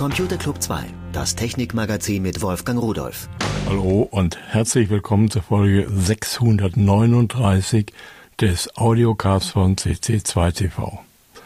Computer Club 2, das Technikmagazin mit Wolfgang Rudolph. Hallo und herzlich willkommen zur Folge 639 des Audiocasts von CC2 TV.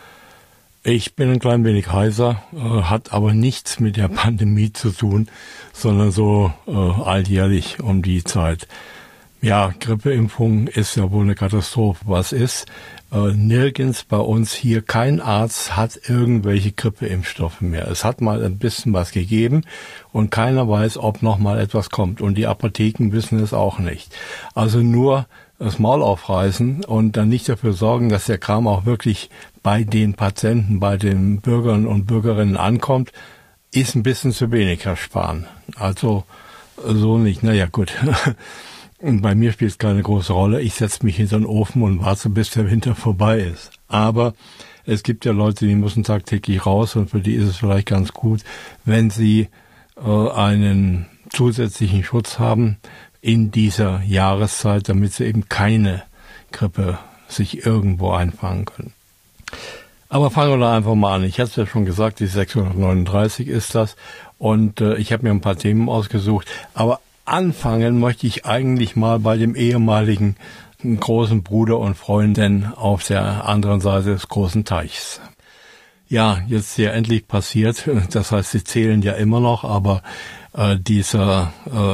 Ich bin ein klein wenig heiser, hat aber nichts mit der Pandemie zu tun, sondern so alljährlich um die Zeit. Ja, Grippeimpfung ist ja wohl eine Katastrophe. Was ist? Nirgends bei uns hier, kein Arzt hat irgendwelche Grippeimpfstoffe mehr. Es hat mal ein bisschen was gegeben und keiner weiß, ob noch mal etwas kommt. Und die Apotheken wissen es auch nicht. Also nur das Maul aufreißen und dann nicht dafür sorgen, dass der Kram auch wirklich bei den Patienten, bei den Bürgern und Bürgerinnen ankommt, ist ein bisschen zu wenig, Herr Spahn. Also so nicht. Naja, gut. Und bei mir spielt es keine große Rolle. Ich setze mich hinter den Ofen und warte, bis der Winter vorbei ist. Aber es gibt ja Leute, die müssen tagtäglich raus und für die ist es vielleicht ganz gut, wenn sie einen zusätzlichen Schutz haben in dieser Jahreszeit, damit sie eben keine Grippe sich irgendwo einfangen können. Aber fangen wir da einfach mal an. Ich hatte es ja schon gesagt, die 639 ist das und ich habe mir ein paar Themen ausgesucht, aber anfangen möchte ich eigentlich mal bei dem ehemaligen großen Bruder und Freundin auf der anderen Seite des großen Teichs. Ja, jetzt ist ja endlich passiert. Das heißt, sie zählen ja immer noch, aber dieser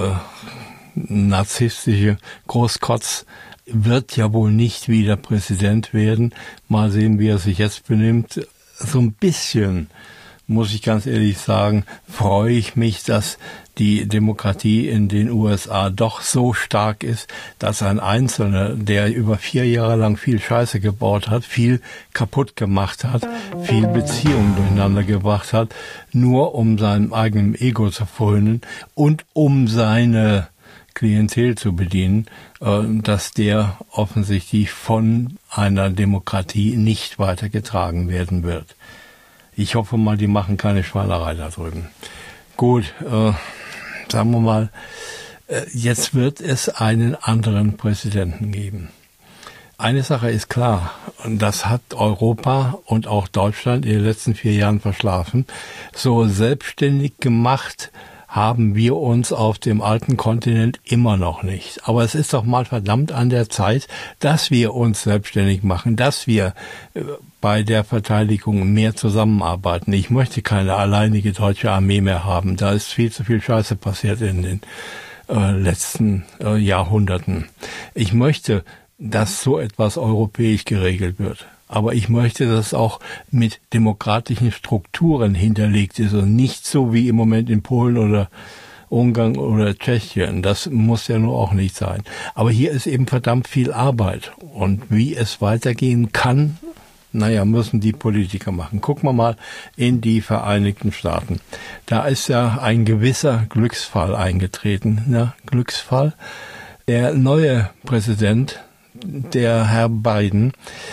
narzisstische Großkotz wird ja wohl nicht wieder Präsident werden. Mal sehen, wie er sich jetzt benimmt. So ein bisschen, muss ich ganz ehrlich sagen, freue ich mich, dass die Demokratie in den USA doch so stark ist, dass ein Einzelner, der über 4 Jahre lang viel Scheiße gebaut hat, viel kaputt gemacht hat, viel Beziehungen durcheinander gebracht hat, nur um seinem eigenen Ego zu frönen und um seine Klientel zu bedienen, dass der offensichtlich von einer Demokratie nicht weitergetragen werden wird. Ich hoffe mal, die machen keine Schweinerei da drüben. Gut, sagen wir mal, jetzt wird es einen anderen Präsidenten geben. Eine Sache ist klar, und das hat Europa und auch Deutschland in den letzten 4 Jahren verschlafen. So selbstständig gemacht haben wir uns auf dem alten Kontinent immer noch nicht. Aber es ist doch mal verdammt an der Zeit, dass wir uns selbstständig machen, dass wir bei der Verteidigung mehr zusammenarbeiten. Ich möchte keine alleinige deutsche Armee mehr haben. Da ist viel zu viel Scheiße passiert in den letzten Jahrhunderten. Ich möchte, dass so etwas europäisch geregelt wird. Aber ich möchte, dass es auch mit demokratischen Strukturen hinterlegt ist und nicht so wie im Moment in Polen oder Ungarn oder Tschechien. Das muss ja nur auch nicht sein. Aber hier ist eben verdammt viel Arbeit. Und wie es weitergehen kann, müssen die Politiker machen. Gucken wir mal in die Vereinigten Staaten. Da ist ja ein gewisser Glücksfall eingetreten. Glücksfall. Der neue Präsident, der Herr Biden,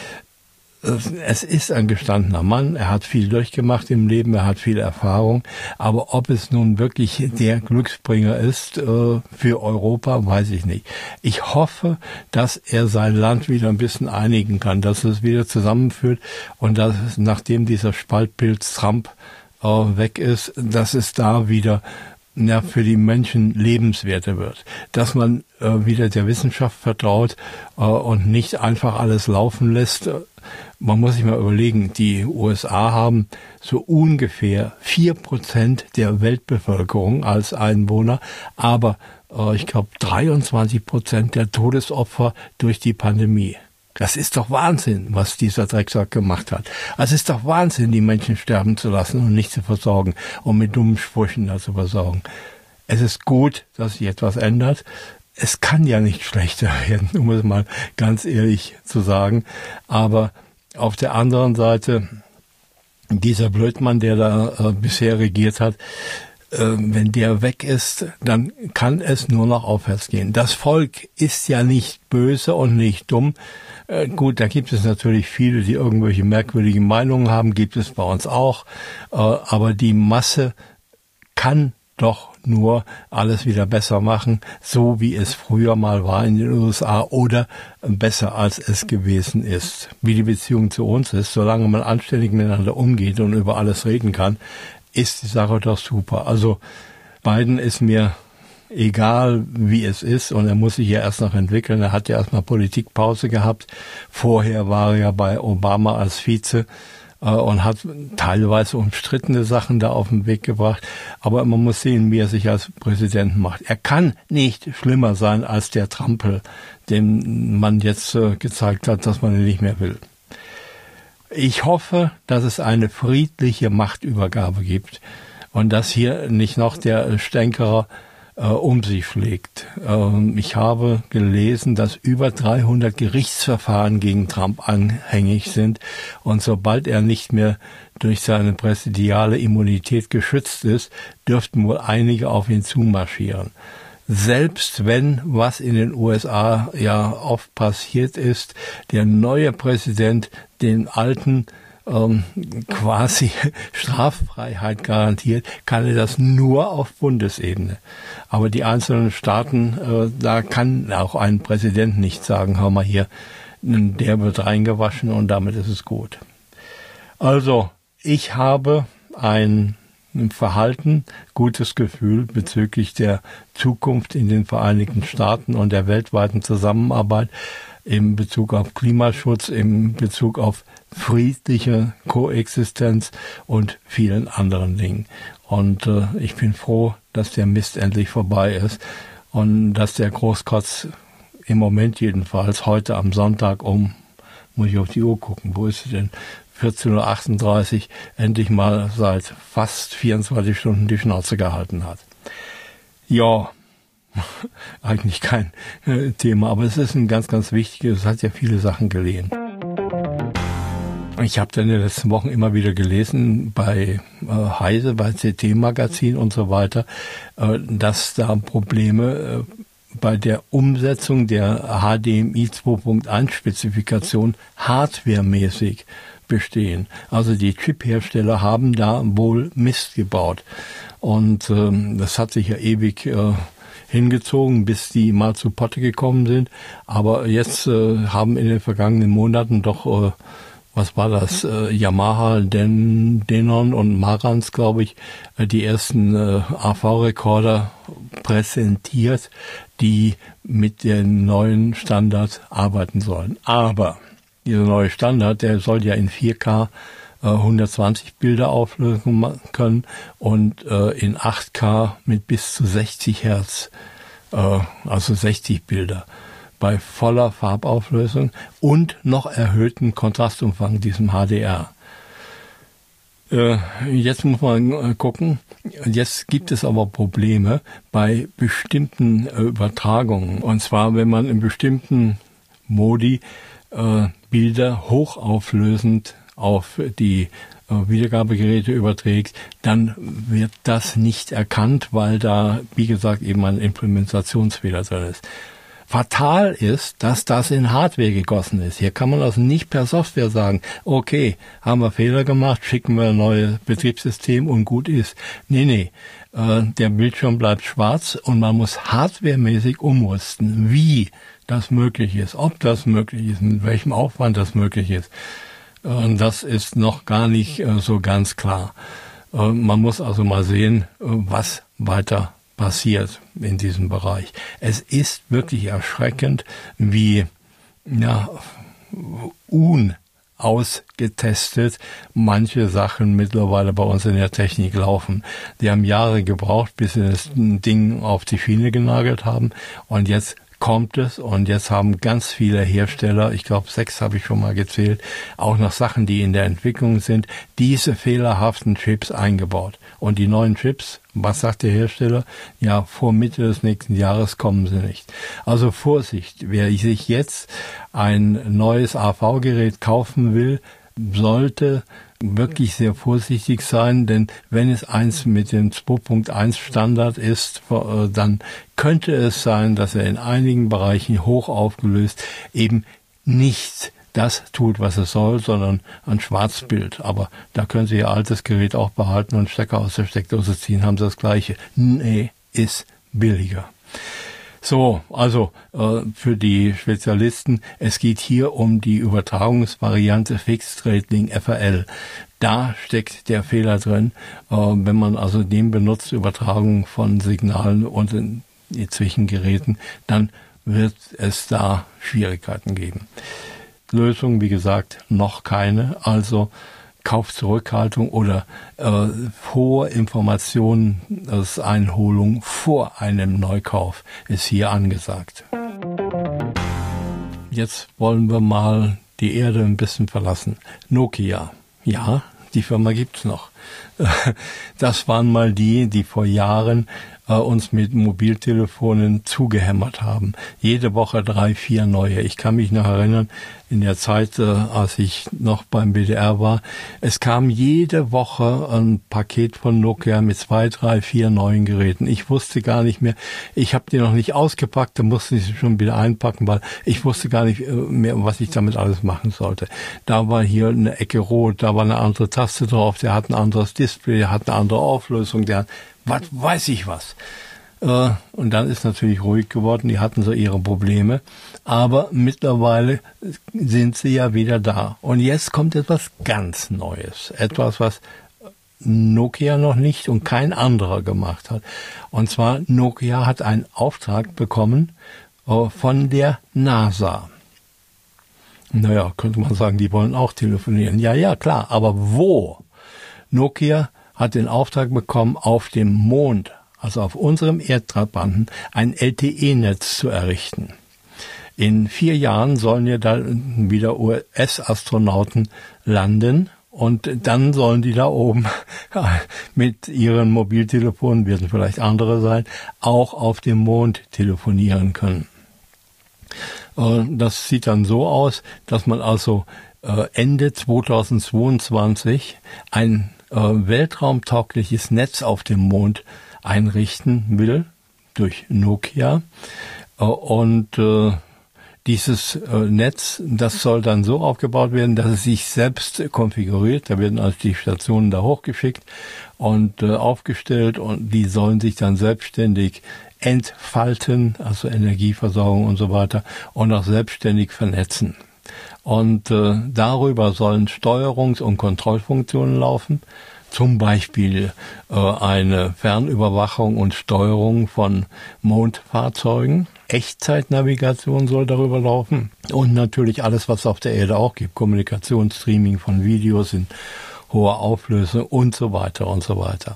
es ist ein gestandener Mann, er hat viel durchgemacht im Leben, er hat viel Erfahrung, aber ob es nun wirklich der Glücksbringer ist für Europa, weiß ich nicht. Ich hoffe, dass er sein Land wieder ein bisschen einigen kann, dass es wieder zusammenführt und dass es, nachdem dieser Spaltpilz Trump weg ist, dass es da wieder für die Menschen lebenswerter wird. Dass man wieder der Wissenschaft vertraut und nicht einfach alles laufen lässt. Man muss sich mal überlegen, die USA haben so ungefähr 4% der Weltbevölkerung als Einwohner, aber ich glaube 23% der Todesopfer durch die Pandemie. Das ist doch Wahnsinn, was dieser Drecksack gemacht hat. Also es ist doch Wahnsinn, die Menschen sterben zu lassen und nicht zu versorgen und mit dummen Sprüchen da zu versorgen. Es ist gut, dass sich etwas ändert. Es kann ja nicht schlechter werden, um es mal ganz ehrlich zu sagen. Aber auf der anderen Seite, dieser Blödmann, der da bisher regiert hat, wenn der weg ist, dann kann es nur noch aufwärts gehen. Das Volk ist ja nicht böse und nicht dumm. Gut, da gibt es natürlich viele, die irgendwelche merkwürdigen Meinungen haben, gibt es bei uns auch. Aber die Masse kann doch nur alles wieder besser machen, so wie es früher mal war in den USA oder besser als es gewesen ist. Wie die Beziehung zu uns ist, solange man anständig miteinander umgeht und über alles reden kann, ist die Sache doch super. Also Biden ist mir egal, wie es ist, und er muss sich ja erst noch entwickeln. Er hat ja erstmal Politikpause gehabt. Vorher war er ja bei Obama als Vize und hat teilweise umstrittene Sachen da auf den Weg gebracht. Aber man muss sehen, wie er sich als Präsident macht. Er kann nicht schlimmer sein als der Trampel, dem man jetzt gezeigt hat, dass man ihn nicht mehr will. Ich hoffe, dass es eine friedliche Machtübergabe gibt und dass hier nicht noch der Stänkerer um sich schlägt. Ich habe gelesen, dass über 300 Gerichtsverfahren gegen Trump anhängig sind, und sobald er nicht mehr durch seine präsidiale Immunität geschützt ist, dürften wohl einige auf ihn zumarschieren. Selbst wenn, was in den USA ja oft passiert ist, der neue Präsident den alten quasi Straffreiheit garantiert, kann er das nur auf Bundesebene. Aber die einzelnen Staaten, da kann auch ein Präsident nicht sagen, hör mal hier, der wird reingewaschen und damit ist es gut. Also, ich habe ein Verhalten, gutes Gefühl bezüglich der Zukunft in den Vereinigten Staaten und der weltweiten Zusammenarbeit in Bezug auf Klimaschutz, in Bezug auf friedliche Koexistenz und vielen anderen Dingen. Und ich bin froh, dass der Mist endlich vorbei ist und dass der Großkotz im Moment jedenfalls heute am Sonntag muss ich auf die Uhr gucken, wo ist sie denn? 14:38 Uhr endlich mal seit fast 24 Stunden die Schnauze gehalten hat. Ja, eigentlich kein Thema, aber es ist ein ganz, ganz wichtiges, es hat ja viele Sachen gelehen. Ich habe dann in den letzten Wochen immer wieder gelesen bei Heise, bei CT-Magazin und so weiter, dass da Probleme bei der Umsetzung der HDMI 2.1-Spezifikation hardwaremäßig bestehen. Also die Chip-Hersteller haben da wohl Mist gebaut. Und das hat sich ja ewig hingezogen, bis die mal zu Potte gekommen sind. Aber jetzt haben in den vergangenen Monaten doch, was war das, Yamaha, Denon und Marantz, glaube ich, die ersten AV-Rekorder präsentiert, die mit den neuen Standards arbeiten sollen. Aber dieser neue Standard, der soll ja in 4K 120 Bilder auflösen können und in 8K mit bis zu 60 Hertz, also 60 Bilder bei voller Farbauflösung und noch erhöhten Kontrastumfang, diesem HDR. Jetzt muss man gucken, jetzt gibt es aber Probleme bei bestimmten Übertragungen. Und zwar, wenn man in bestimmten Modi Bilder hochauflösend auf die Wiedergabegeräte überträgt, dann wird das nicht erkannt, weil da, wie gesagt, eben ein Implementationsfehler drin ist. Fatal ist, dass das in Hardware gegossen ist. Hier kann man also nicht per Software sagen, okay, haben wir Fehler gemacht, schicken wir ein neues Betriebssystem und gut ist. Nee, der Bildschirm bleibt schwarz und man muss hardwaremäßig umrüsten, wie das möglich ist, ob das möglich ist, mit welchem Aufwand das möglich ist. Das ist noch gar nicht so ganz klar. Man muss also mal sehen, was weiter passiert in diesem Bereich. Es ist wirklich erschreckend, wie unausgetestet manche Sachen mittlerweile bei uns in der Technik laufen. Die haben Jahre gebraucht, bis sie das Ding auf die Schiene genagelt haben, und jetzt kommt es, und jetzt haben ganz viele Hersteller, ich glaube 6 habe ich schon mal gezählt, auch noch Sachen, die in der Entwicklung sind, diese fehlerhaften Chips eingebaut. Und die neuen Chips, was sagt der Hersteller? Ja, vor Mitte des nächsten Jahres kommen sie nicht. Also Vorsicht, wer sich jetzt ein neues AV-Gerät kaufen will, sollte wirklich sehr vorsichtig sein, denn wenn es eins mit dem 2.1 Standard ist, dann könnte es sein, dass er in einigen Bereichen hoch aufgelöst eben nicht das tut, was es soll, sondern ein Schwarzbild. Aber da können Sie Ihr altes Gerät auch behalten und Stecker aus der Steckdose ziehen, haben Sie das Gleiche. Nee, ist billiger. So, also für die Spezialisten, es geht hier um die Übertragungsvariante Fixed Rate Link FRL. Da steckt der Fehler drin, wenn man also den benutzt, Übertragung von Signalen und zwischen Geräten, dann wird es da Schwierigkeiten geben. Lösung, wie gesagt, noch keine, also Kaufzurückhaltung oder hohe Informationseinholung vor einem Neukauf ist hier angesagt. Jetzt wollen wir mal die Erde ein bisschen verlassen. Nokia, ja, die Firma gibt's noch. Das waren mal die vor Jahren uns mit Mobiltelefonen zugehämmert haben. Jede Woche 3, 4 neue. Ich kann mich noch erinnern, in der Zeit, als ich noch beim BDR war, es kam jede Woche ein Paket von Nokia mit 2, 3, 4 neuen Geräten. Ich wusste gar nicht mehr, ich habe die noch nicht ausgepackt, da musste ich sie schon wieder einpacken, weil ich wusste gar nicht mehr, was ich damit alles machen sollte. Da war hier eine Ecke rot, da war eine andere Taste drauf, der hat ein anderes Display, der hat eine andere Auflösung, der hat weiß ich was. Und dann ist natürlich ruhig geworden, die hatten so ihre Probleme, aber mittlerweile sind sie ja wieder da. Und jetzt kommt etwas ganz Neues, etwas, was Nokia noch nicht und kein anderer gemacht hat. Und zwar, Nokia hat einen Auftrag bekommen von der NASA. Naja, könnte man sagen, die wollen auch telefonieren. Ja, klar, aber wo? Nokia hat den Auftrag bekommen, auf dem Mond, also auf unserem Erdtrabanten, ein LTE-Netz zu errichten. In 4 Jahren sollen ja da wieder US-Astronauten landen und dann sollen die da oben mit ihren Mobiltelefonen, werden vielleicht andere sein, auch auf dem Mond telefonieren können. Das sieht dann so aus, dass man also Ende 2022 ein weltraumtaugliches Netz auf dem Mond einrichten will durch Nokia. Und dieses Netz, das soll dann so aufgebaut werden, dass es sich selbst konfiguriert. Da werden also die Stationen da hochgeschickt und aufgestellt und die sollen sich dann selbstständig entfalten, also Energieversorgung und so weiter, und auch selbstständig vernetzen. Und darüber sollen Steuerungs- und Kontrollfunktionen laufen, zum Beispiel eine Fernüberwachung und Steuerung von Mondfahrzeugen. Echtzeitnavigation soll darüber laufen und natürlich alles, was es auf der Erde auch gibt, Kommunikation, Streaming von Videos in hoher Auflösung und so weiter und so weiter.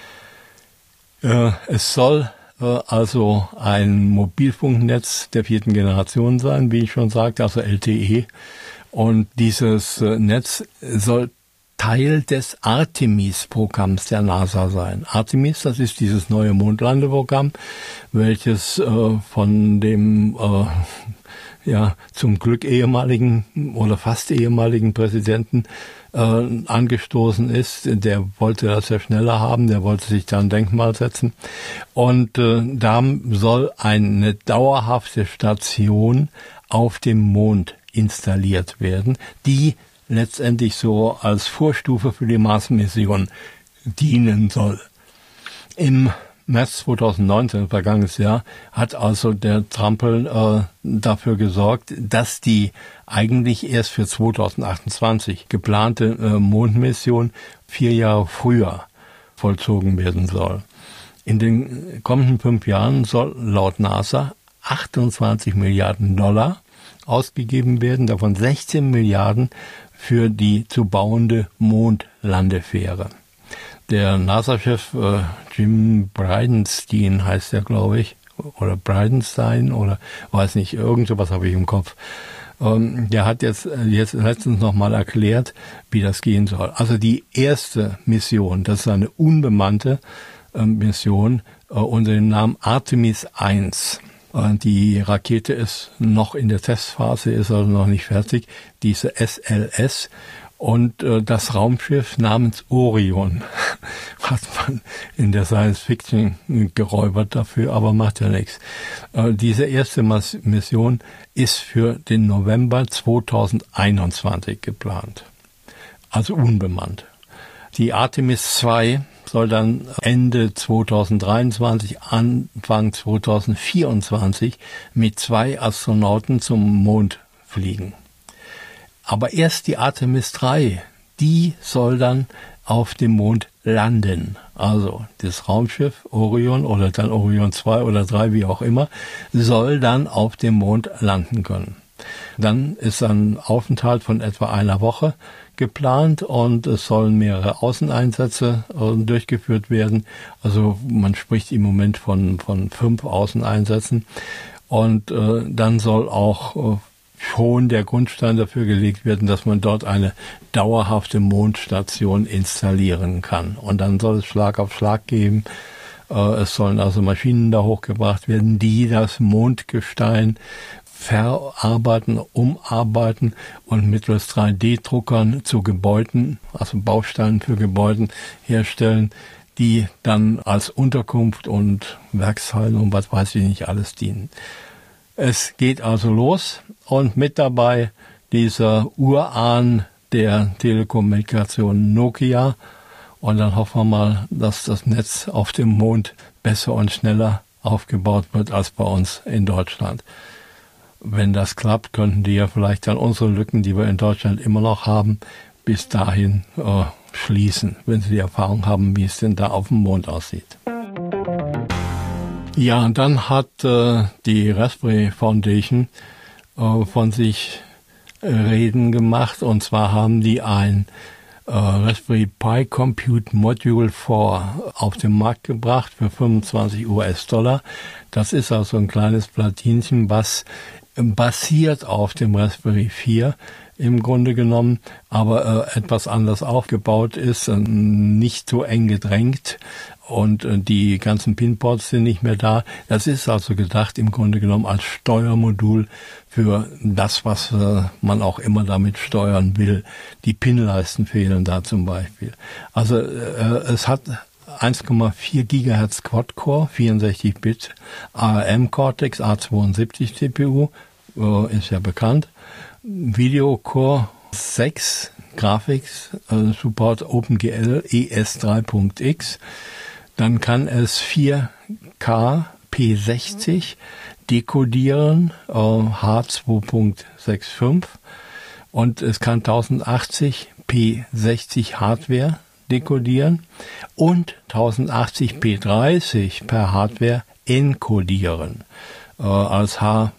Es soll also ein Mobilfunknetz der 4. Generation sein, wie ich schon sagte, also LTE. Und dieses Netz soll Teil des Artemis-Programms der NASA sein. Artemis, das ist dieses neue Mondlandeprogramm, welches von dem zum Glück ehemaligen oder fast ehemaligen Präsidenten angestoßen ist. Der wollte das ja schneller haben, der wollte sich da ein Denkmal setzen. Und da soll eine dauerhafte Station auf dem Mond installiert werden, die letztendlich so als Vorstufe für die Mars-Mission dienen soll. Im März 2019, vergangenes Jahr, hat also der Trampel dafür gesorgt, dass die eigentlich erst für 2028 geplante Mondmission 4 Jahre früher vollzogen werden soll. In den kommenden 5 Jahren soll laut NASA 28 Milliarden Dollar ausgegeben werden, davon 16 Milliarden für die zu bauende Mondlandefähre. Der NASA-Chef Jim Bridenstine heißt er, glaube ich, oder Bridenstine oder weiß nicht, irgend sowas habe ich im Kopf. Der hat jetzt letztens nochmal erklärt, wie das gehen soll. Also die erste Mission, das ist eine unbemannte Mission unter dem Namen Artemis 1. Die Rakete ist noch in der Testphase, ist also noch nicht fertig, diese SLS. Und das Raumschiff namens Orion hat man in der Science Fiction geräubert dafür, aber macht ja nichts. Diese erste Mission ist für den November 2021 geplant. Also unbemannt. Die Artemis 2 soll dann Ende 2023, Anfang 2024 mit 2 Astronauten zum Mond fliegen. Aber erst die Artemis 3, die soll dann auf dem Mond landen. Also das Raumschiff Orion oder dann Orion 2 oder 3, wie auch immer, soll dann auf dem Mond landen können. Dann ist ein Aufenthalt von etwa einer Woche geplant und es sollen mehrere Außeneinsätze durchgeführt werden. Also man spricht im Moment von 5 Außeneinsätzen. Und dann soll auch schon der Grundstein dafür gelegt werden, dass man dort eine dauerhafte Mondstation installieren kann. Und dann soll es Schlag auf Schlag geben. Es sollen also Maschinen da hochgebracht werden, die das Mondgestein verarbeiten, umarbeiten und mittels 3D-Druckern zu Gebäuden, also Bausteinen für Gebäuden herstellen, die dann als Unterkunft und Werkshallen und was weiß ich nicht alles dienen. Es geht also los und mit dabei dieser Urahn der Telekommunikation Nokia. Und dann hoffen wir mal, dass das Netz auf dem Mond besser und schneller aufgebaut wird als bei uns in Deutschland. Wenn das klappt, könnten die ja vielleicht dann unsere Lücken, die wir in Deutschland immer noch haben, bis dahin schließen, wenn sie die Erfahrung haben, wie es denn da auf dem Mond aussieht. Ja, und dann hat die Raspberry Foundation von sich reden gemacht, und zwar haben die ein Raspberry Pi Compute Module 4 auf den Markt gebracht für $25. Das ist also ein kleines Platinchen, was basiert auf dem Raspberry 4 im Grunde genommen, aber etwas anders aufgebaut ist, nicht so eng gedrängt und die ganzen Pinports sind nicht mehr da. Das ist also gedacht im Grunde genommen als Steuermodul für das, was man auch immer damit steuern will. Die Pinleisten fehlen da zum Beispiel. Also es hat 1,4 Gigahertz Quad-Core, 64-Bit ARM Cortex A72 CPU, ist ja bekannt. Video Core 6 Graphics, Support OpenGL ES 3.x. Dann kann es 4K P60 dekodieren, H2.65, und es kann 1080 P60 Hardware dekodieren und 1080 P30 per Hardware encodieren als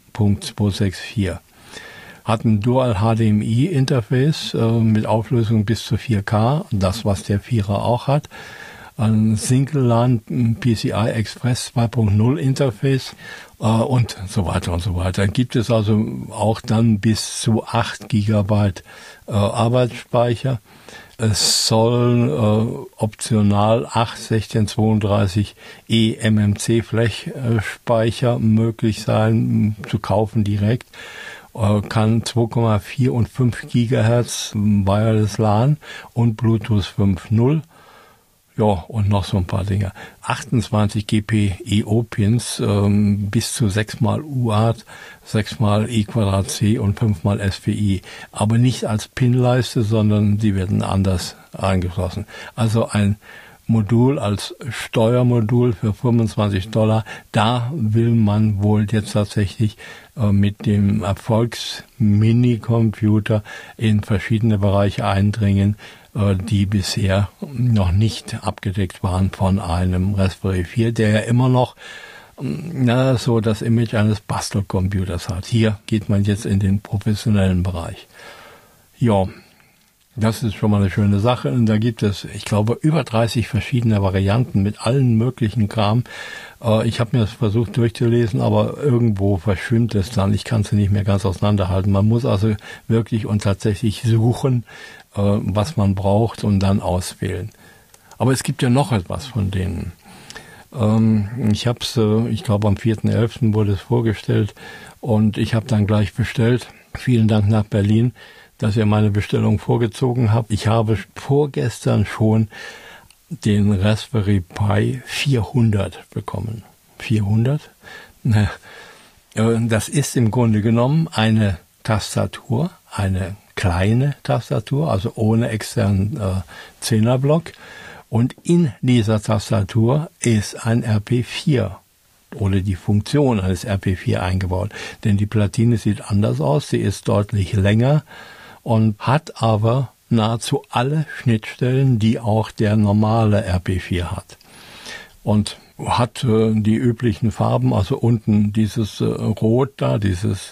H.264. Hat ein Dual-HDMI-Interface mit Auflösung bis zu 4K, das was der 4er auch hat. Ein Single-LAN PCI Express 2.0 Interface und so weiter und so weiter. Gibt es also auch dann bis zu 8 GB Arbeitsspeicher. Es soll optional 81632 eMMC Flash-Speicher möglich sein, zu kaufen direkt. Kann 2,4 und 5 Gigahertz Wireless LAN und Bluetooth 5.0. Ja, und noch so ein paar Dinge. 28 GPIO-Pins, bis zu 6x UART, 6x E2C und 5x SPI. Aber nicht als Pinleiste, sondern die werden anders angeschlossen. Also ein Modul als Steuermodul für $25. Da will man wohl jetzt tatsächlich mit dem Erfolgs-Mini-Computer in verschiedene Bereiche eindringen, die bisher noch nicht abgedeckt waren von einem Raspberry 4, der ja immer noch so das Image eines Bastelcomputers hat. Hier geht man jetzt in den professionellen Bereich. Ja, das ist schon mal eine schöne Sache. Und da gibt es, ich glaube, über 30 verschiedene Varianten mit allen möglichen Kram. Ich habe mir das versucht durchzulesen, aber irgendwo verschwimmt es dann. Ich kann es nicht mehr ganz auseinanderhalten. Man muss also wirklich und tatsächlich suchen, was man braucht, und dann auswählen. Aber es gibt ja noch etwas von denen. Ich habe es, ich glaube am 4.11. wurde es vorgestellt und ich habe dann gleich bestellt. Vielen Dank nach Berlin, dass ihr meine Bestellung vorgezogen habt. Ich habe vorgestern schon den Raspberry Pi 400 bekommen. 400? Das ist im Grunde genommen eine Tastatur, eine kleine Tastatur, also ohne externen 10er-Block. Und in dieser Tastatur ist ein RP4 oder die Funktion eines RP4 eingebaut. Denn die Platine sieht anders aus, sie ist deutlich länger und hat aber nahezu alle Schnittstellen, die auch der normale RP4 hat. Und hat die üblichen Farben, also unten dieses Rot da, dieses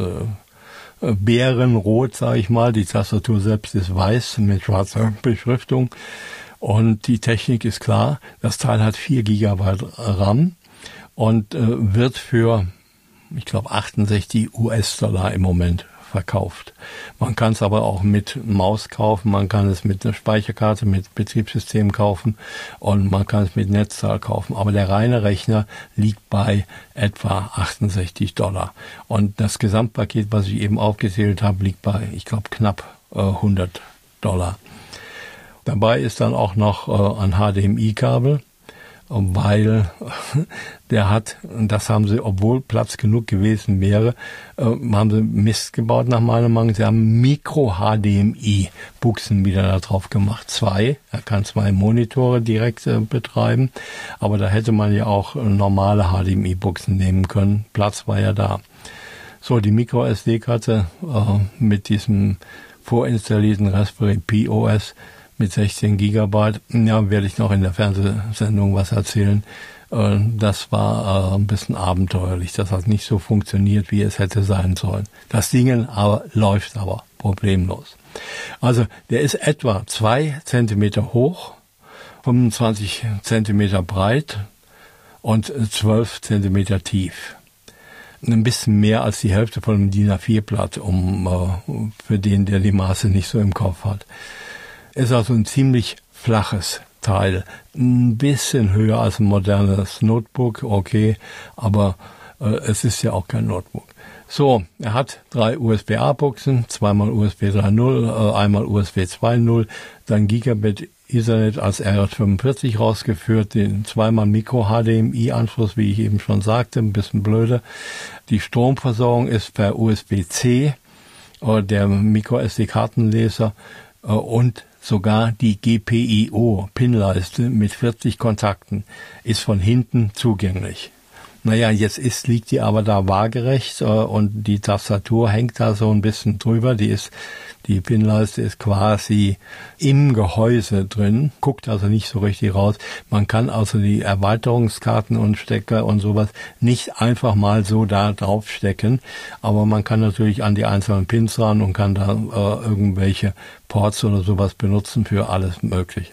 Bärenrot, sage ich mal. Die Tastatur selbst ist weiß mit schwarzer Beschriftung. Und die Technik ist klar, das Teil hat 4 GB RAM und wird für, ich glaube, 68 US-Dollar im Moment verkauft. Man kann es aber auch mit Maus kaufen, man kann es mit einer Speicherkarte, mit Betriebssystem kaufen und man kann es mit Netzteil kaufen. Aber der reine Rechner liegt bei etwa 68 $. Und das Gesamtpaket, was ich eben aufgezählt habe, liegt bei, ich glaube, knapp 100 $. Dabei ist dann auch noch ein HDMI-Kabel, weil der hat, das haben sie, obwohl Platz genug gewesen wäre, haben sie Mist gebaut nach meiner Meinung. Sie haben Micro-HDMI-Buchsen wieder da drauf gemacht. 2, er kann 2 Monitore direkt betreiben, aber da hätte man ja auch normale HDMI-Buchsen nehmen können. Platz war ja da. So, die Micro-SD-Karte mit diesem vorinstallierten Raspberry Pi OS mit 16 Gigabyte, ja, werde ich noch in der Fernsehsendung was erzählen. Das war ein bisschen abenteuerlich. Das hat nicht so funktioniert, wie es hätte sein sollen. Das Ding läuft aber problemlos. Also der ist etwa 2 Zentimeter hoch, 25 Zentimeter breit und 12 Zentimeter tief. Ein bisschen mehr als die Hälfte von einem DIN A4-Blatt, für den, der die Maße nicht so im Kopf hat. Ist also ein ziemlich flaches Teil. Ein bisschen höher als ein modernes Notebook, okay, aber es ist ja auch kein Notebook. So, er hat 3 USB-A-Buchsen, zweimal USB 3.0, einmal USB 2.0, dann Gigabit Ethernet als RJ45 rausgeführt, den zweimal Micro-HDMI-Anschluss, wie ich eben schon sagte, ein bisschen blöde. Die Stromversorgung ist per USB-C, der Micro-SD-Kartenleser und sogar die GPIO-Pinleiste mit 40 Kontakten ist von hinten zugänglich. Naja, jetzt liegt die aber da waagerecht und die Tastatur hängt da so ein bisschen drüber. Die Pinleiste ist quasi im Gehäuse drin, guckt also nicht so richtig raus. Man kann also die Erweiterungskarten und Stecker und sowas nicht einfach mal so da drauf stecken, aber man kann natürlich an die einzelnen Pins ran und kann da irgendwelche Ports oder sowas benutzen für alles Mögliche.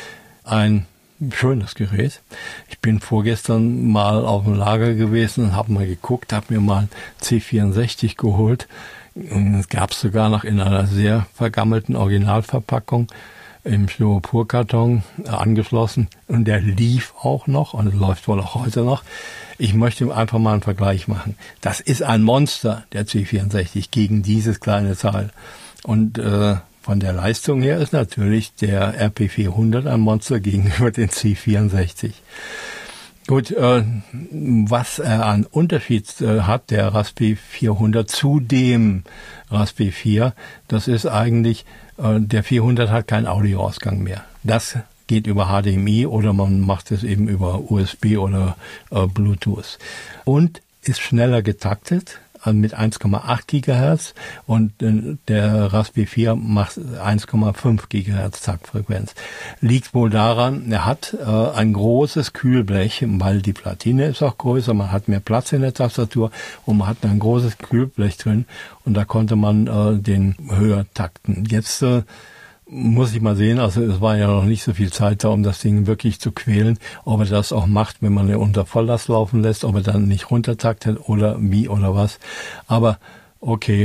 Ein schönes Gerät. Ich bin vorgestern mal auf dem Lager gewesen und habe mal geguckt, habe mir mal C64 geholt. Es gab es sogar noch in einer sehr vergammelten Originalverpackung im Styroporkarton angeschlossen und der lief auch noch und läuft wohl auch heute noch. Ich möchte einfach mal einen Vergleich machen. Das ist ein Monster, der C64, gegen dieses kleine Teil. Und von der Leistung her ist natürlich der RP400 ein Monster gegenüber den C64. Gut, was er an Unterschied hat, der Raspberry 400 zu dem Raspberry 4, das ist eigentlich, der 400 hat keinen Audioausgang mehr. Das geht über HDMI oder man macht es eben über USB oder Bluetooth. Und ist schneller getaktet mit 1,8 Gigahertz und der Raspberry 4 macht 1,5 Gigahertz Taktfrequenz. Liegt wohl daran, er hat ein großes Kühlblech, weil die Platine ist auch größer, man hat mehr Platz in der Tastatur und man hat ein großes Kühlblech drin und da konnte man den höher takten. Jetzt muss ich mal sehen, also es war ja noch nicht so viel Zeit da, um das Ding wirklich zu quälen, ob er das auch macht, wenn man ihn unter Volllast laufen lässt, ob er dann nicht runtertaktet oder wie oder was. Aber okay,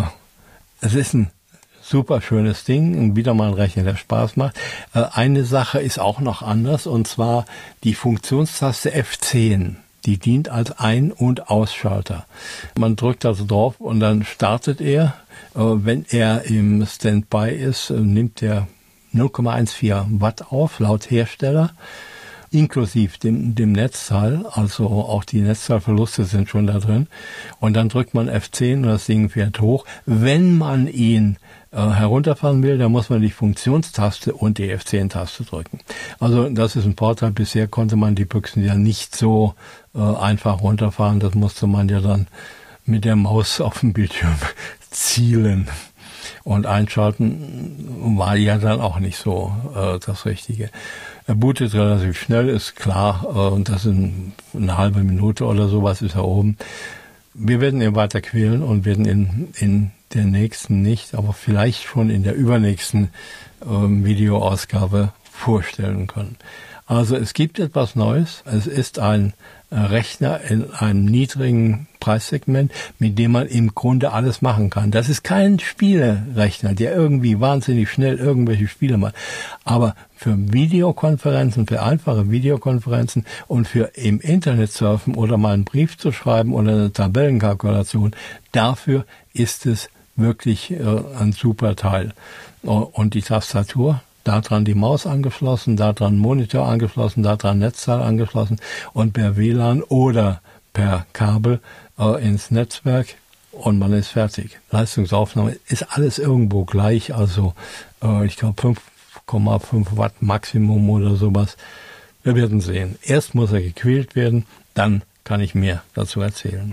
es ist ein super schönes Ding, wieder mal ein Rechner, der Spaß macht. Eine Sache ist auch noch anders und zwar die Funktionstaste F10. Die dient als Ein- und Ausschalter. Man drückt also drauf und dann startet er. Wenn er im Standby ist, nimmt er 0,14 Watt auf, laut Hersteller. inklusive dem Netzteil, also auch die Netzteilverluste sind schon da drin. Und dann drückt man F10 und das Ding fährt hoch. Wenn man ihn herunterfahren will, dann muss man die Funktionstaste und die F10-Taste drücken. Also das ist ein Vorteil. Bisher konnte man die Büchsen ja nicht so einfach runterfahren. Das musste man ja dann mit der Maus auf dem Bildschirm zielen. Und einschalten war ja dann auch nicht so das Richtige. Er bootet relativ schnell, ist klar, und das in eine halbe Minute oder sowas ist er oben. Wir werden ihn weiter quälen und werden ihn in der nächsten nicht, aber vielleicht schon in der übernächsten Videoausgabe vorstellen können. Also es gibt etwas Neues. Es ist ein Rechner in einem niedrigen Preissegment, mit dem man im Grunde alles machen kann. Das ist kein Spielerechner, der irgendwie wahnsinnig schnell irgendwelche Spiele macht. Aber für Videokonferenzen, für einfache Videokonferenzen und für im Internet surfen oder mal einen Brief zu schreiben oder eine Tabellenkalkulation, dafür ist es wirklich ein super Teil. Und die Tastatur, da dran die Maus angeschlossen, da dran Monitor angeschlossen, da dran Netzteil angeschlossen und per WLAN oder per Kabel ins Netzwerk und man ist fertig. Leistungsaufnahme ist alles irgendwo gleich, also ich glaube 5,5 Watt Maximum oder sowas. Wir werden sehen. Erst muss er gequält werden, dann kann ich mehr dazu erzählen.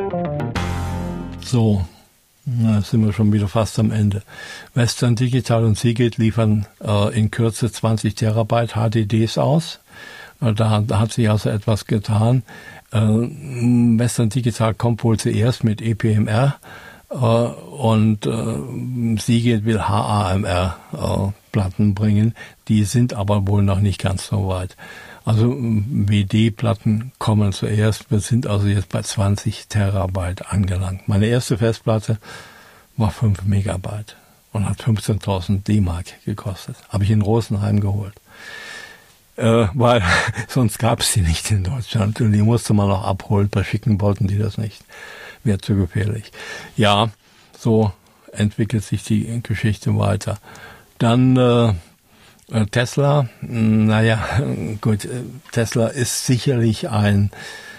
So. Na, sind wir schon wieder fast am Ende. Western Digital und Seagate liefern in Kürze 20 Terabyte HDDs aus. Da hat sich also etwas getan. Western Digital kommt wohl zuerst mit ePMR und Seagate will HAMR Platten bringen. Die sind aber wohl noch nicht ganz so weit. Also WD-Platten kommen zuerst. Wir sind also jetzt bei 20 Terabyte angelangt. Meine erste Festplatte war 5 Megabyte und hat 15.000 D-Mark gekostet. Habe ich in Rosenheim geholt. Weil sonst gab es die nicht in Deutschland und die musste man auch abholen. Bei Schicken wollten die das nicht. Wäre zu gefährlich. Ja, so entwickelt sich die Geschichte weiter. Dann Tesla, naja, gut, Tesla ist sicherlich ein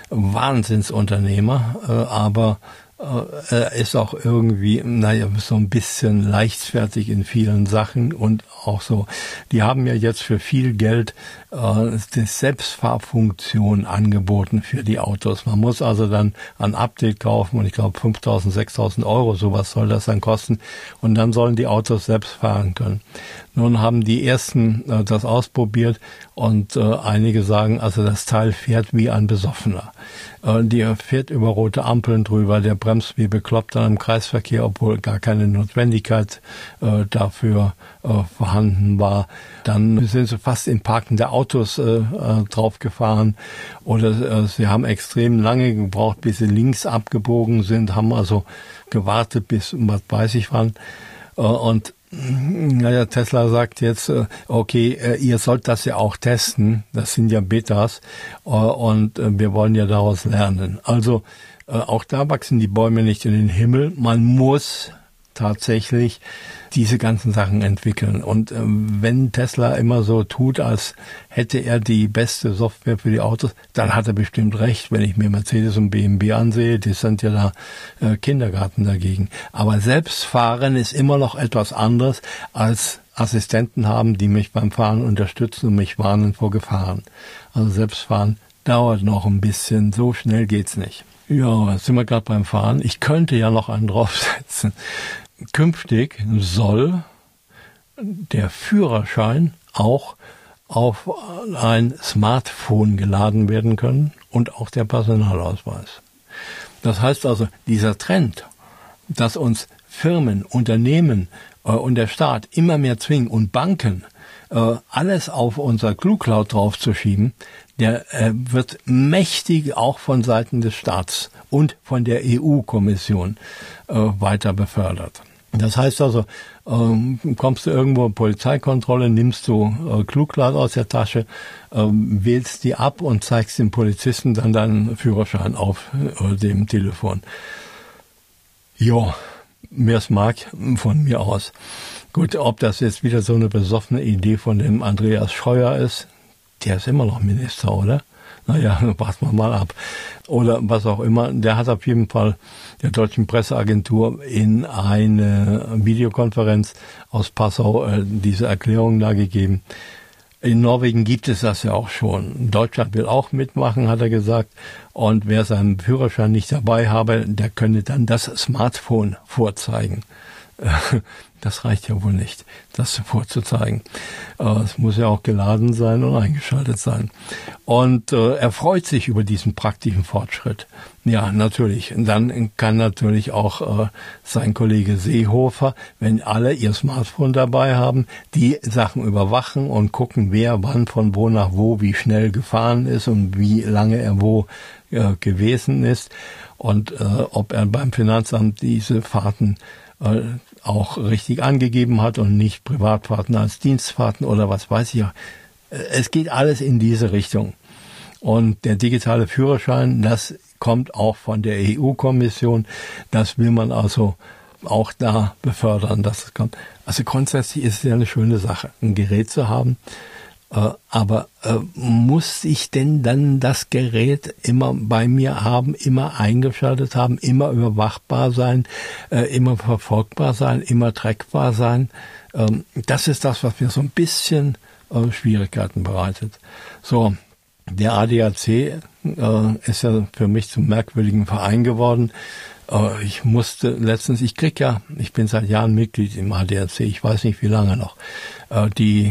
Wahnsinnsunternehmer, aber er ist auch irgendwie, naja, so ein bisschen leichtfertig in vielen Sachen und auch so. Die haben ja jetzt für viel Geld die Selbstfahrfunktion angeboten für die Autos. Man muss also dann ein Update kaufen und ich glaube 5.000, 6.000 Euro, sowas soll das dann kosten und dann sollen die Autos selbst fahren können. Nun haben die ersten das ausprobiert und einige sagen, also das Teil fährt wie ein Besoffener. Der fährt über rote Ampeln drüber, der bremst wie bekloppt dann im Kreisverkehr, obwohl gar keine Notwendigkeit dafür vorhanden war. Dann sind sie fast in parkende Autos draufgefahren oder sie haben extrem lange gebraucht, bis sie links abgebogen sind, haben also gewartet bis was weiß ich wann. Und naja, Tesla sagt jetzt, okay, ihr sollt das ja auch testen, das sind ja Betas und wir wollen ja daraus lernen. Also auch da wachsen die Bäume nicht in den Himmel, man muss tatsächlich diese ganzen Sachen entwickeln. Und wenn Tesla immer so tut, als hätte er die beste Software für die Autos, dann hat er bestimmt recht. Wenn ich mir Mercedes und BMW ansehe, die sind ja da Kindergarten dagegen. Aber Selbstfahren ist immer noch etwas anderes als Assistenten haben, die mich beim Fahren unterstützen und mich warnen vor Gefahren. Also Selbstfahren dauert noch ein bisschen, so schnell geht's nicht. Ja, jetzt sind wir gerade beim Fahren. Ich könnte ja noch einen draufsetzen. Künftig soll der Führerschein auch auf ein Smartphone geladen werden können und auch der Personalausweis. Das heißt also, dieser Trend, dass uns Firmen, Unternehmen und der Staat immer mehr zwingen und Banken alles auf unser Clue-Cloud draufzuschieben, der wird mächtig auch von Seiten des Staats und von der EU-Kommission weiter befördert. Das heißt also, kommst du irgendwo in Polizeikontrolle, nimmst du Clue-Cloud aus der Tasche, wählst die ab und zeigst dem Polizisten dann deinen Führerschein auf dem Telefon. Jo, wer es mag, von mir aus. Gut, ob das jetzt wieder so eine besoffene Idee von dem Andreas Scheuer ist, der ist immer noch Minister, oder? Naja, warten wir mal ab. Oder was auch immer. Der hat auf jeden Fall der deutschen Presseagentur in eine Videokonferenz aus Passau diese Erklärung da gegeben. In Norwegen gibt es das ja auch schon. Deutschland will auch mitmachen, hat er gesagt. Und wer seinen Führerschein nicht dabei habe, der könne dann das Smartphone vorzeigen. Das reicht ja wohl nicht, das vorzuzeigen. Es muss ja auch geladen sein und eingeschaltet sein. Und er freut sich über diesen praktischen Fortschritt. Ja, natürlich. Und dann kann natürlich auch sein Kollege Seehofer, wenn alle ihr Smartphone dabei haben, die Sachen überwachen und gucken, wer wann von wo nach wo, wie schnell gefahren ist und wie lange er wo gewesen ist und ob er beim Finanzamt diese Fahrten auch richtig angegeben hat und nicht Privatfahrten als Dienstfahrten oder was weiß ich. Es geht alles in diese Richtung. Und der digitale Führerschein, das kommt auch von der EU-Kommission. Das will man also auch da befördern, dass es kommt. Also grundsätzlich ist es ja eine schöne Sache, ein Gerät zu haben. Aber muss ich denn dann das Gerät immer bei mir haben, immer eingeschaltet haben, immer überwachbar sein, immer verfolgbar sein, immer trackbar sein? Das ist das, was mir so ein bisschen Schwierigkeiten bereitet. So, der ADAC ist ja für mich zum merkwürdigen Verein geworden. Ich musste letztens, ich bin seit Jahren Mitglied im ADAC, ich weiß nicht wie lange noch. Die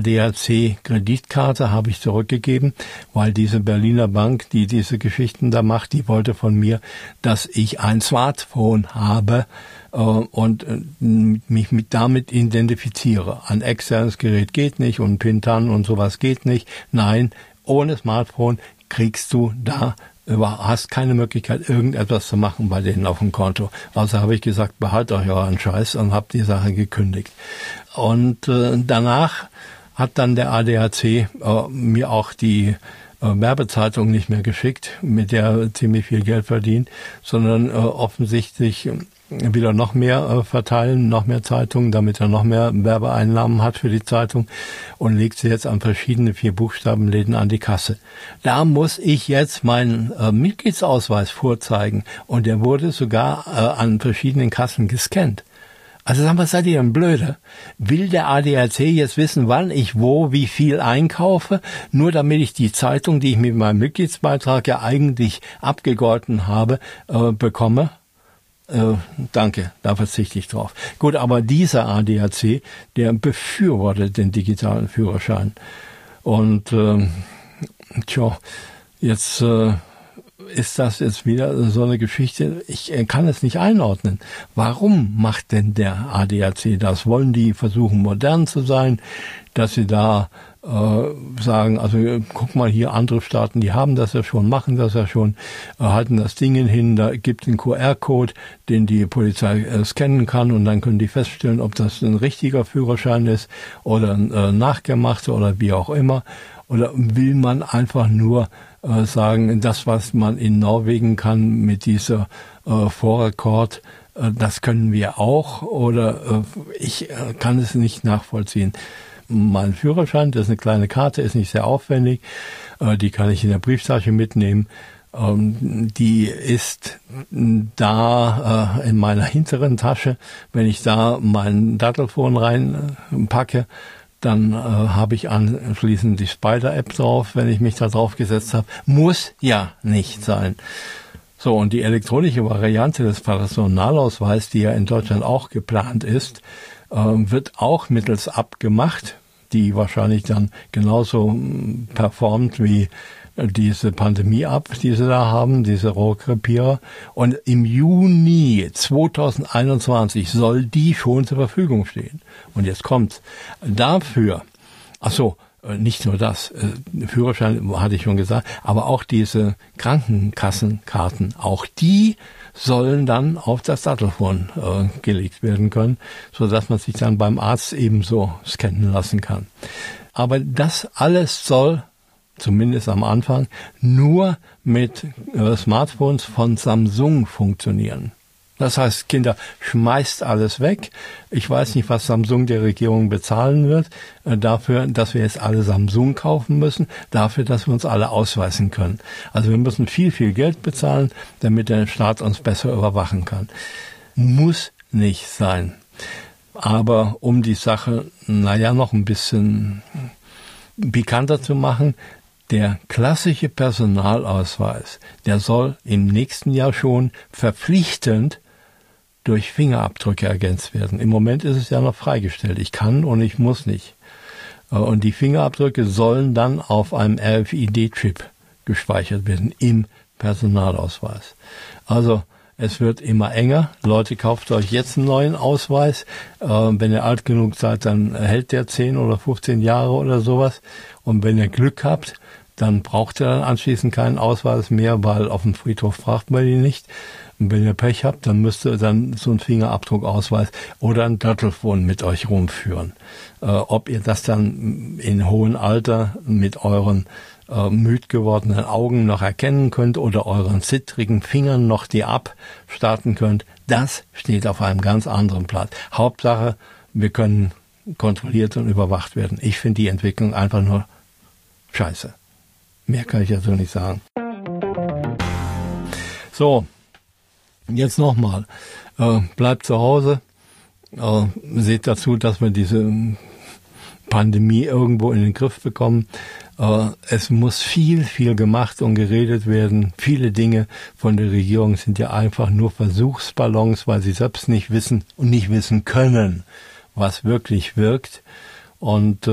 ADAC-Kreditkarte habe ich zurückgegeben, weil diese Berliner Bank, die diese Geschichten da macht, die wollte von mir, dass ich ein Smartphone habe und mich damit identifiziere. Ein externes Gerät geht nicht und Pintan und sowas geht nicht. Nein, ohne Smartphone kriegst du da hast keine Möglichkeit, irgendetwas zu machen bei denen auf dem Konto. Also habe ich gesagt, behaltet euch euren Scheiß und habe die Sache gekündigt. Und danach hat dann der ADAC mir auch die Werbezeitung nicht mehr geschickt, mit der er ziemlich viel Geld verdient, sondern offensichtlich wieder noch mehr verteilen, noch mehr Zeitungen, damit er noch mehr Werbeeinnahmen hat für die Zeitung und legt sie jetzt an verschiedene 4-Buchstaben-Läden an die Kasse. Da muss ich jetzt meinen Mitgliedsausweis vorzeigen und der wurde sogar an verschiedenen Kassen gescannt. Also sagen wir, seid ihr denn blöde? Will der ADAC jetzt wissen, wann ich wo, wie viel einkaufe, nur damit ich die Zeitung, die ich mit meinem Mitgliedsbeitrag ja eigentlich abgegolten habe, bekomme? Danke, da verzichte ich drauf. Gut, aber dieser ADAC, der befürwortet den digitalen Führerschein. Und jetzt ist das jetzt wieder so eine Geschichte, ich kann es nicht einordnen. Warum macht denn der ADAC das? Wollen die versuchen, modern zu sein, dass sie da sagen, also guck mal hier, andere Staaten, die haben das ja schon, machen das ja schon, halten das Ding hin, da gibt es einen QR-Code, den die Polizei scannen kann und dann können die feststellen, ob das ein richtiger Führerschein ist oder ein nachgemachter oder wie auch immer. Oder will man einfach nur sagen, das, was man in Norwegen kann mit dieser Vorrekord, das können wir auch, oder ich kann es nicht nachvollziehen. Mein Führerschein, das ist eine kleine Karte, ist nicht sehr aufwendig, die kann ich in der Brieftasche mitnehmen. Die ist da in meiner hinteren Tasche. Wenn ich da mein Dattelphone reinpacke, dann habe ich anschließend die Spider-App drauf, wenn ich mich da drauf gesetzt habe. Muss ja nicht sein. So, und die elektronische Variante des Personalausweises, die ja in Deutschland auch geplant ist, wird auch mittels App gemacht, die wahrscheinlich dann genauso performt wie diese Pandemie-App, die sie da haben, diese Rohrkrepierer. Und im Juni 2021 soll die schon zur Verfügung stehen. Und jetzt kommt's. Dafür, nicht nur das, Führerschein hatte ich schon gesagt, aber auch diese Krankenkassenkarten, auch die sollen dann auf das Dattelphone gelegt werden können, so dass man sich dann beim Arzt ebenso scannen lassen kann. Aber das alles soll, zumindest am Anfang, nur mit Smartphones von Samsung funktionieren. Das heißt, Kinder, schmeißt alles weg. Ich weiß nicht, was Samsung der Regierung bezahlen wird, dafür, dass wir jetzt alle Samsung kaufen müssen, dafür, dass wir uns alle ausweisen können. Also wir müssen viel, viel Geld bezahlen, damit der Staat uns besser überwachen kann. Muss nicht sein. Aber um die Sache, noch ein bisschen pikanter zu machen, der klassische Personalausweis, der soll im nächsten Jahr schon verpflichtend durch Fingerabdrücke ergänzt werden. Im Moment ist es ja noch freigestellt. Ich kann und ich muss nicht. Und die Fingerabdrücke sollen dann auf einem RFID-Chip gespeichert werden im Personalausweis. Also es wird immer enger. Leute, kauft euch jetzt einen neuen Ausweis. Wenn ihr alt genug seid, dann hält der 10 oder 15 Jahre oder sowas. Und wenn ihr Glück habt, dann braucht ihr dann anschließend keinen Ausweis mehr, weil auf dem Friedhof braucht man ihn nicht. Und wenn ihr Pech habt, dann müsst ihr dann so einen Fingerabdruckausweis oder ein Telefon mit euch rumführen. Ob ihr das dann in hohem Alter mit euren müd gewordenen Augen noch erkennen könnt oder euren zittrigen Fingern noch die abstarten könnt, das steht auf einem ganz anderen Blatt. Hauptsache, wir können kontrolliert und überwacht werden. Ich finde die Entwicklung einfach nur scheiße. Mehr kann ich dazu nicht sagen. So, jetzt nochmal. Bleibt zu Hause. Seht dazu, dass wir diese Pandemie irgendwo in den Griff bekommen. Es muss viel, viel gemacht und geredet werden. Viele Dinge von der Regierung sind ja einfach nur Versuchsballons, weil sie selbst nicht wissen und nicht wissen können, was wirklich wirkt. Und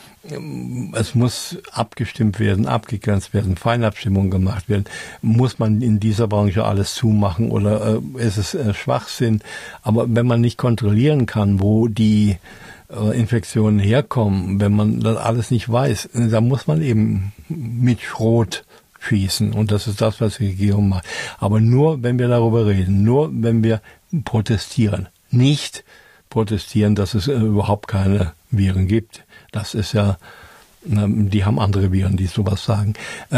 es muss abgestimmt werden, abgegrenzt werden, Feinabstimmung gemacht werden. Muss man in dieser Branche alles zumachen oder ist es Schwachsinn? Aber wenn man nicht kontrollieren kann, wo die Infektionen herkommen, wenn man das alles nicht weiß, dann muss man eben mit Schrot schießen. Und das ist das, was die Regierung macht. Aber nur, wenn wir darüber reden, nur, wenn wir protestieren. Nicht protestieren, dass es überhaupt keine Viren gibt. Das ist ja, die haben andere Viren, die sowas sagen.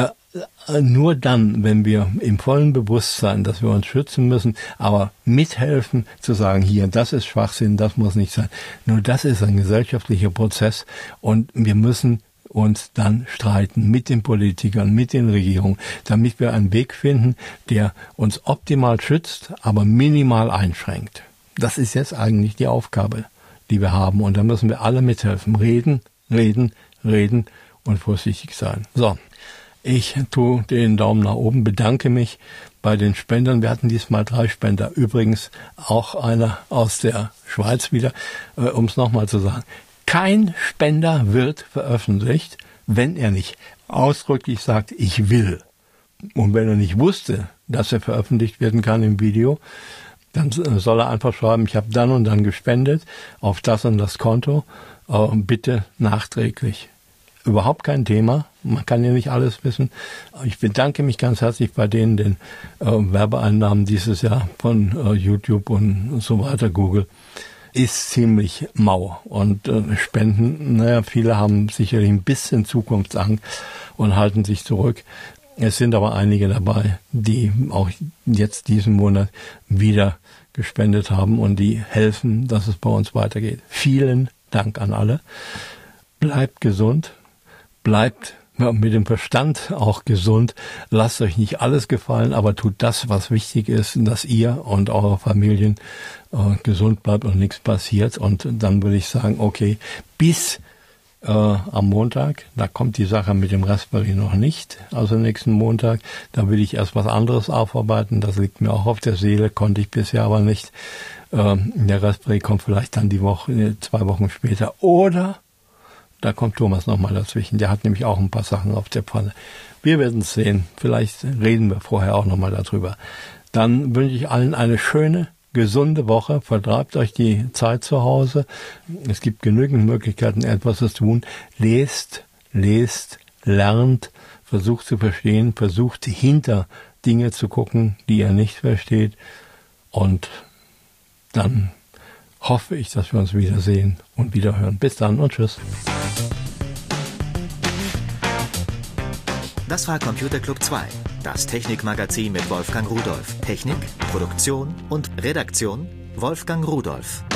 Nur dann, wenn wir im vollen Bewusstsein, dass wir uns schützen müssen, aber mithelfen zu sagen, hier, das ist Schwachsinn, das muss nicht sein. Nur das ist ein gesellschaftlicher Prozess und wir müssen uns dann streiten mit den Politikern, mit den Regierungen, damit wir einen Weg finden, der uns optimal schützt, aber minimal einschränkt. Das ist jetzt eigentlich die Aufgabe, die wir haben. Und da müssen wir alle mithelfen. Reden, reden, reden und vorsichtig sein. So, ich tue den Daumen nach oben, bedanke mich bei den Spendern. Wir hatten diesmal 3 Spender. Übrigens auch einer aus der Schweiz wieder, um es nochmal zu sagen. Kein Spender wird veröffentlicht, wenn er nicht ausdrücklich sagt, ich will. Und wenn er nicht wusste, dass er veröffentlicht werden kann im Video, dann soll er einfach schreiben, ich habe dann und dann gespendet auf das und das Konto, bitte nachträglich. Überhaupt kein Thema, man kann ja nicht alles wissen. Ich bedanke mich ganz herzlich bei denen, den Werbeeinnahmen dieses Jahr von YouTube und so weiter, Google, ist ziemlich mau. Und Spenden, viele haben sicherlich ein bisschen Zukunftsangst und halten sich zurück. Es sind aber einige dabei, die auch jetzt diesen Monat wieder gespendet haben und die helfen, dass es bei uns weitergeht. Vielen Dank an alle. Bleibt gesund, bleibt mit dem Verstand auch gesund. Lasst euch nicht alles gefallen, aber tut das, was wichtig ist, dass ihr und eure Familien gesund bleibt und nichts passiert. Und dann würde ich sagen, okay, bis am Montag, da kommt die Sache mit dem Raspberry noch nicht, also nächsten Montag, da will ich erst was anderes aufarbeiten, das liegt mir auch auf der Seele, konnte ich bisher aber nicht. Der Raspberry kommt vielleicht dann die Woche, 2 Wochen später, oder da kommt Thomas nochmal dazwischen, der hat nämlich auch ein paar Sachen auf der Pfanne. Wir werden es sehen, vielleicht reden wir vorher auch nochmal darüber. Dann wünsche ich allen eine schöne, gesunde Woche, vertreibt euch die Zeit zu Hause. Es gibt genügend Möglichkeiten, etwas zu tun. Lest, lernt, versucht zu verstehen, versucht hinter Dinge zu gucken, die ihr nicht versteht. Und dann hoffe ich, dass wir uns wiedersehen und wiederhören. Bis dann und tschüss. Das war Computer Club 2, das Technikmagazin mit Wolfgang Rudolph. Technik, Produktion und Redaktion Wolfgang Rudolph.